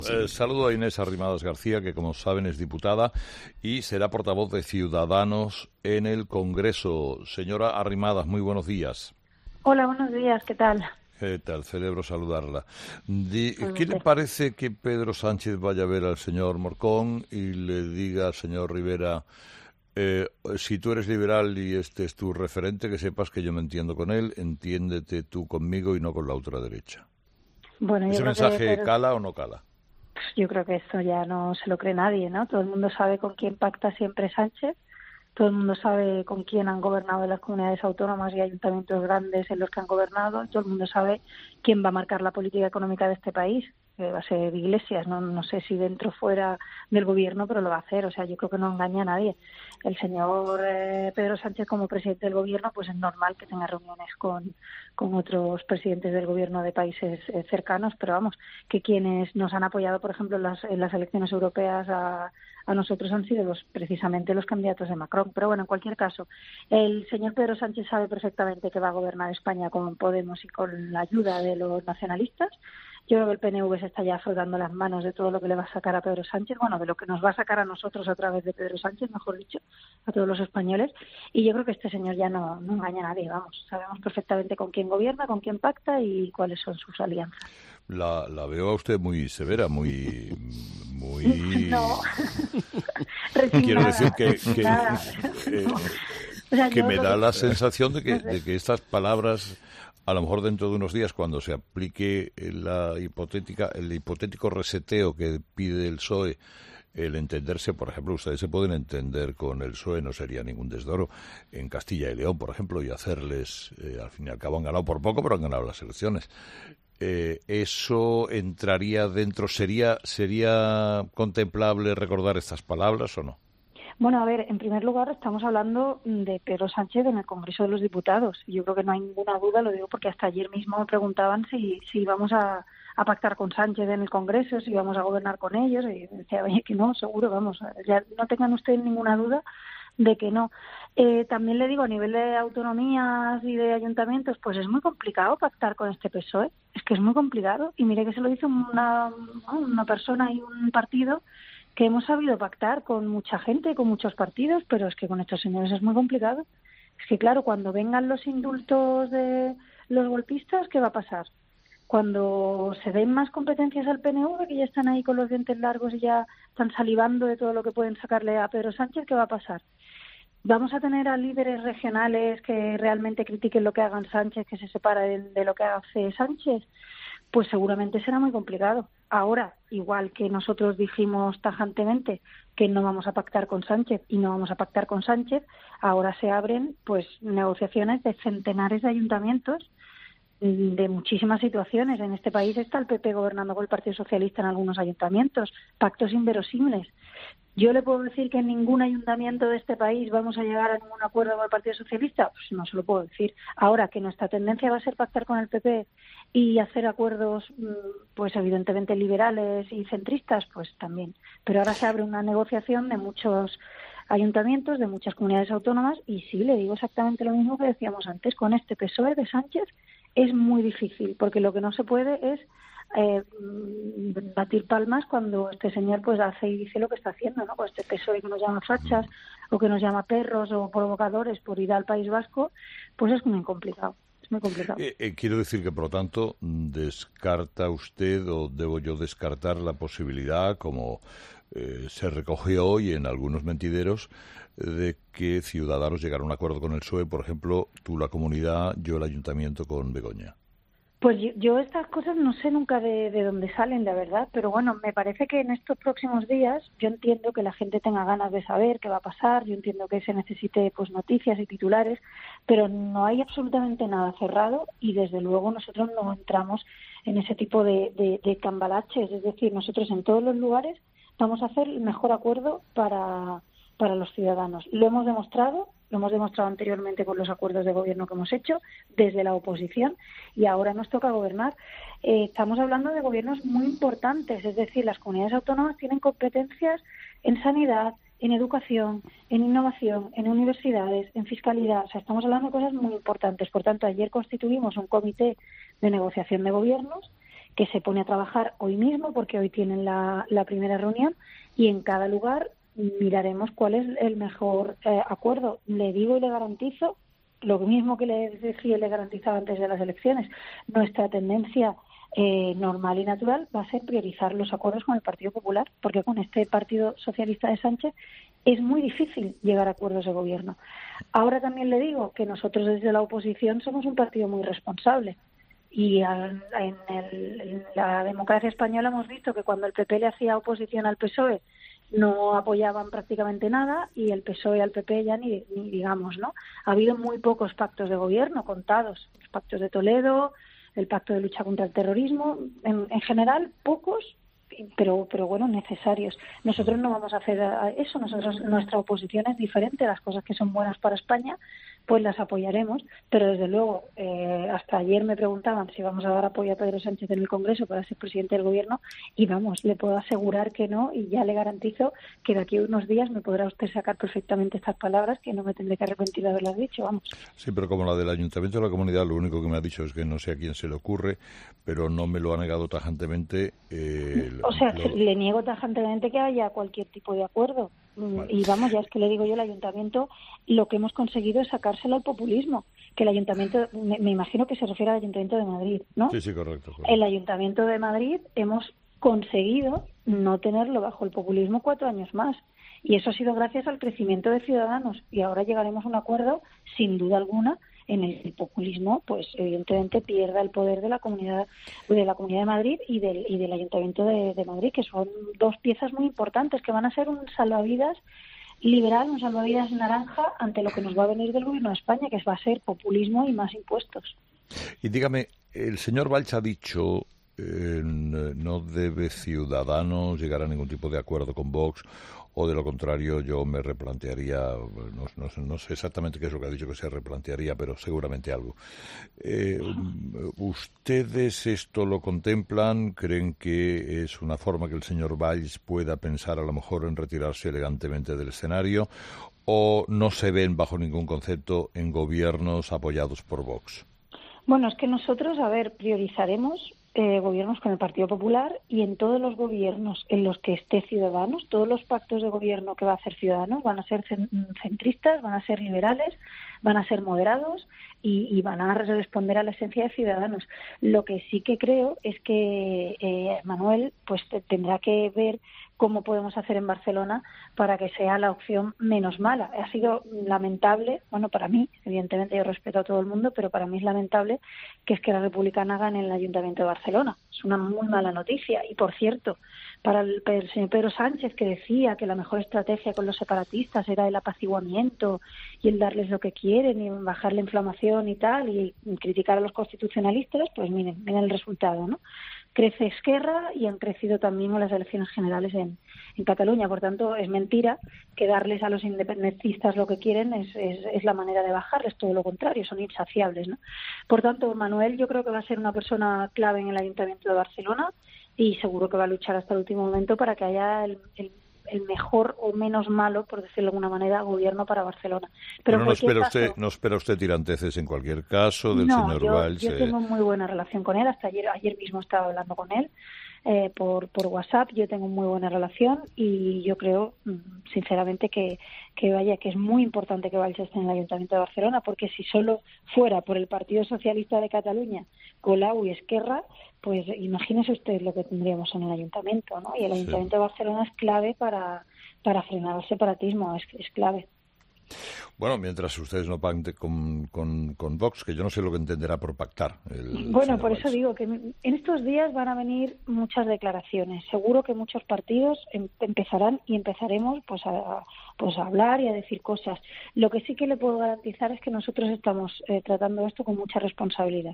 Saludo a Inés Arrimadas García, que como saben es diputada y será portavoz de Ciudadanos en el Congreso. Señora Arrimadas, muy buenos días. Hola, buenos días, ¿qué tal? ¿Qué tal? Celebro saludarla. ¿Qué le parece que Pedro Sánchez vaya a ver al señor Morcón y le diga al señor Rivera, si tú eres liberal y este es tu referente, que sepas que yo me entiendo con él, entiéndete tú conmigo y no con la ultraderecha? Bueno, ¿Ese mensaje cala o no cala? Yo creo que esto ya no se lo cree nadie, ¿no? Todo el mundo sabe con quién pacta siempre Sánchez, todo el mundo sabe con quién han gobernado en las comunidades autónomas y ayuntamientos grandes en los que han gobernado, todo el mundo sabe quién va a marcar la política económica de este país, que va a ser Iglesias, no sé si dentro o fuera del gobierno, pero lo va a hacer, o sea, yo creo que no engaña a nadie. El señor Pedro Sánchez, como presidente del gobierno, pues es normal que tenga reuniones con otros presidentes del gobierno de países cercanos, pero vamos, que quienes nos han apoyado, por ejemplo, en las elecciones europeas a nosotros han sido precisamente los candidatos de Macron. Pero bueno, en cualquier caso, el señor Pedro Sánchez sabe perfectamente que va a gobernar España con Podemos y con la ayuda de los nacionalistas. Yo creo que el PNV se está ya frotando las manos de todo lo que le va a sacar a Pedro Sánchez, bueno, de lo que nos va a sacar a nosotros a través de Pedro Sánchez, mejor dicho, a todos los españoles. Y yo creo que este señor ya no engaña a nadie, vamos. Sabemos perfectamente con quién gobierna, con quién pacta y cuáles son sus alianzas. La veo a usted muy severa, muy... No. Quiero decir que O sea, me da la sensación de que estas palabras, a lo mejor dentro de unos días, cuando se aplique el hipotético reseteo que pide el PSOE, el entenderse, por ejemplo, ustedes se pueden entender con el PSOE, no sería ningún desdoro, en Castilla y León, por ejemplo, y hacerles, al fin y al cabo han ganado por poco, pero han ganado las elecciones. ¿Eso entraría dentro? ¿Sería contemplable recordar estas palabras o no? Bueno, a ver, en primer lugar estamos hablando de Pedro Sánchez en el Congreso de los Diputados. Yo creo que no hay ninguna duda, lo digo porque hasta ayer mismo me preguntaban si íbamos a pactar con Sánchez en el Congreso, si íbamos a gobernar con ellos, y decía, oye, que no, seguro, vamos, ya no tengan ustedes ninguna duda de que no. También le digo, a nivel de autonomías y de ayuntamientos, pues es muy complicado pactar con este PSOE, es que es muy complicado, y mire que se lo dice una persona y un partido que hemos sabido pactar con mucha gente, con muchos partidos, pero es que con estos señores es muy complicado. Es que claro, cuando vengan los indultos de los golpistas, ¿qué va a pasar? Cuando se den más competencias al PNV, que ya están ahí con los dientes largos y ya están salivando de todo lo que pueden sacarle a Pedro Sánchez, ¿qué va a pasar? ¿Vamos a tener a líderes regionales que realmente critiquen lo que hagan Sánchez, que se separen de lo que hace Sánchez? Pues seguramente será muy complicado. Ahora, igual que nosotros dijimos tajantemente que no vamos a pactar con Sánchez y no vamos a pactar con Sánchez, ahora se abren pues negociaciones de centenares de ayuntamientos de muchísimas situaciones. En este país está el PP gobernando con el Partido Socialista en algunos ayuntamientos, pactos inverosímiles. ¿Yo le puedo decir que en ningún ayuntamiento de este país vamos a llegar a ningún acuerdo con el Partido Socialista? Pues no se lo puedo decir. Ahora, que nuestra tendencia va a ser pactar con el PP y hacer acuerdos, pues evidentemente liberales y centristas, pues también. Pero ahora se abre una negociación de muchos ayuntamientos, de muchas comunidades autónomas, y sí, le digo exactamente lo mismo que decíamos antes, con este PSOE de Sánchez es muy difícil, porque lo que no se puede es batir palmas cuando este señor pues hace y dice lo que está haciendo, ¿no? Pues este PSOE que nos llama fachas o que nos llama perros o provocadores por ir al País Vasco, pues es muy complicado. Es muy complicado. Quiero decir que, por lo tanto, ¿descarta usted o debo yo descartar la posibilidad, como se recogió hoy en algunos mentideros, de que Ciudadanos llegara a un acuerdo con el PSOE, por ejemplo, tú la comunidad, yo el ayuntamiento con Begoña? Pues yo estas cosas no sé nunca de dónde salen, la verdad, pero bueno, me parece que en estos próximos días yo entiendo que la gente tenga ganas de saber qué va a pasar, yo entiendo que se necesite pues noticias y titulares, pero no hay absolutamente nada cerrado y desde luego nosotros no entramos en ese tipo de cambalaches, es decir, nosotros en todos los lugares vamos a hacer el mejor acuerdo para los ciudadanos. Lo hemos demostrado anteriormente con los acuerdos de gobierno que hemos hecho desde la oposición y ahora nos toca gobernar. Estamos hablando de gobiernos muy importantes, es decir, las comunidades autónomas tienen competencias en sanidad, en educación, en innovación, en universidades, en fiscalidad. O sea, estamos hablando de cosas muy importantes. Por tanto, ayer constituimos un comité de negociación de gobiernos que se pone a trabajar hoy mismo, porque hoy tienen la primera reunión, y en cada lugar miraremos cuál es el mejor acuerdo. Le digo y le garantizo lo mismo que le decía y le garantizaba antes de las elecciones. Nuestra tendencia normal y natural va a ser priorizar los acuerdos con el Partido Popular, porque con este Partido Socialista de Sánchez es muy difícil llegar a acuerdos de gobierno. Ahora también le digo que nosotros desde la oposición somos un partido muy responsable, y en la democracia española hemos visto que cuando el PP le hacía oposición al PSOE no apoyaban prácticamente nada, y el PSOE al PP ya ni digamos, ¿no? Ha habido muy pocos pactos de gobierno contados, los pactos de Toledo, el pacto de lucha contra el terrorismo, en general pocos, pero bueno, necesarios. Nosotros no vamos a hacer eso. Nuestra oposición es diferente. Las cosas que son buenas para España, pues las apoyaremos, pero desde luego hasta ayer me preguntaban si vamos a dar apoyo a Pedro Sánchez en el Congreso para ser presidente del Gobierno, y vamos, le puedo asegurar que no, y ya le garantizo que de aquí a unos días me podrá usted sacar perfectamente estas palabras, que no me tendré que arrepentir de haberlas dicho, vamos. Sí, pero como la del Ayuntamiento de la Comunidad, lo único que me ha dicho es que no sé a quién se le ocurre, pero no me lo ha negado tajantemente. Le niego tajantemente que haya cualquier tipo de acuerdo. Vale. Y vamos, ya es que le digo yo, el Ayuntamiento, lo que hemos conseguido es sacárselo al populismo. Que el Ayuntamiento, me imagino que se refiere al Ayuntamiento de Madrid, ¿no? Sí, correcto. El Ayuntamiento de Madrid hemos conseguido no tenerlo bajo el populismo 4 años más. Y eso ha sido gracias al crecimiento de Ciudadanos. Y ahora llegaremos a un acuerdo, sin duda alguna, en el populismo, pues evidentemente pierda el poder de la Comunidad de Madrid y del Ayuntamiento de Madrid, que son dos piezas muy importantes que van a ser un salvavidas liberal, un salvavidas naranja ante lo que nos va a venir del Gobierno de España, que va a ser populismo y más impuestos. Y dígame, el señor Valls ha dicho no debe Ciudadanos llegar a ningún tipo de acuerdo con Vox, o de lo contrario yo me replantearía, no sé exactamente qué es lo que ha dicho que se replantearía, pero seguramente algo. ¿Ustedes esto lo contemplan? ¿Creen que es una forma que el señor Valls pueda pensar a lo mejor en retirarse elegantemente del escenario, o no se ven bajo ningún concepto en gobiernos apoyados por Vox? Bueno, es que nosotros, priorizaremos gobiernos con el Partido Popular, y en todos los gobiernos en los que esté Ciudadanos, todos los pactos de gobierno que va a hacer Ciudadanos van a ser centristas, van a ser liberales, van a ser moderados y van a responder a la esencia de Ciudadanos. Lo que sí que creo es que Manuel pues tendrá que ver cómo podemos hacer en Barcelona para que sea la opción menos mala. Ha sido lamentable, bueno, para mí, evidentemente yo respeto a todo el mundo, pero para mí es lamentable que Esquerra Republicana gane en el Ayuntamiento de Barcelona. Es una muy mala noticia. Y, por cierto, para el señor Pedro Sánchez, que decía que la mejor estrategia con los separatistas era el apaciguamiento y el darles lo que quieren y bajar la inflamación y tal, y criticar a los constitucionalistas, pues miren el resultado, ¿no? Crece Esquerra y han crecido también las elecciones generales en Cataluña. Por tanto, es mentira que darles a los independentistas lo que quieren es la manera de bajarles, todo lo contrario, son insaciables, ¿no? Por tanto, Manuel yo creo que va a ser una persona clave en el Ayuntamiento de Barcelona, y seguro que va a luchar hasta el último momento para que haya el mejor o menos malo, por decirlo de alguna manera, gobierno para Barcelona. Pero no espera usted tiranteces en cualquier caso del señor Valls. Yo tengo muy buena relación con él. Hasta ayer mismo estaba hablando con él por WhatsApp. Yo tengo muy buena relación y yo creo sinceramente que es muy importante que Valls esté en el Ayuntamiento de Barcelona, porque si solo fuera por el Partido Socialista de Cataluña, Colau y Esquerra, pues imagínese usted lo que tendríamos en el Ayuntamiento, ¿no? Y el Ayuntamiento de Barcelona es clave para frenar el separatismo, es clave. Bueno, mientras ustedes no pacten con Vox, que yo no sé lo que entenderá por pactar. Bueno, por eso digo que en estos días van a venir muchas declaraciones. Seguro que muchos partidos empezaremos pues a hablar y a decir cosas. Lo que sí que le puedo garantizar es que nosotros estamos tratando esto con mucha responsabilidad.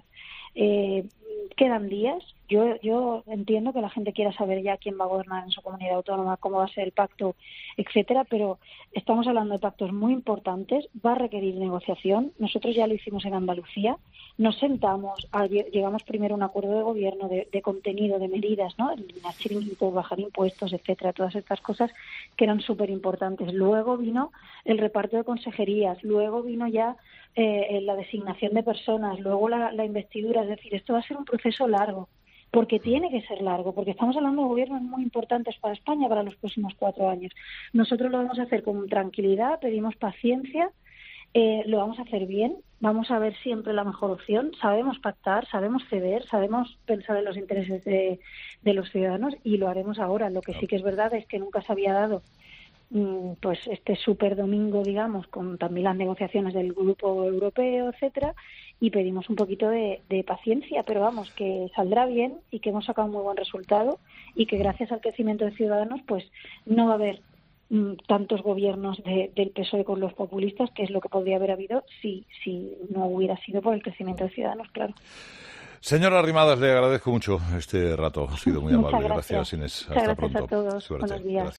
Quedan días. Yo entiendo que la gente quiera saber ya quién va a gobernar en su comunidad autónoma, cómo va a ser el pacto, etcétera, pero estamos hablando de pactos muy importantes, va a requerir negociación. Nosotros ya lo hicimos en Andalucía, nos sentamos, llegamos primero a un acuerdo de gobierno de contenido, de medidas, ¿no? Eliminar chiringuitos, bajar impuestos, etcétera, todas estas cosas que eran súper importantes. Luego vino el reparto de consejerías, luego vino ya la designación de personas, luego la investidura. Es decir, esto va a ser un proceso largo. porque tiene que ser largo, porque estamos hablando de gobiernos muy importantes para España para los próximos 4 años. Nosotros lo vamos a hacer con tranquilidad, pedimos paciencia, lo vamos a hacer bien, vamos a ver siempre la mejor opción, sabemos pactar, sabemos ceder, sabemos pensar en los intereses de los ciudadanos y lo haremos ahora. Lo que sí que es verdad es que nunca se había dado pues este super domingo, digamos, con también las negociaciones del Grupo Europeo, etcétera, y pedimos un poquito de paciencia, pero vamos, que saldrá bien y que hemos sacado un muy buen resultado y que gracias al crecimiento de Ciudadanos pues no va a haber tantos gobiernos del PSOE con los populistas, que es lo que podría haber habido si no hubiera sido por el crecimiento de Ciudadanos, claro. Señora Arrimadas, le agradezco mucho este rato. Ha sido muy amable. Gracias, Inés. Hasta Hasta pronto. Muchas gracias a todos. Suerte. Buenos días. Gracias.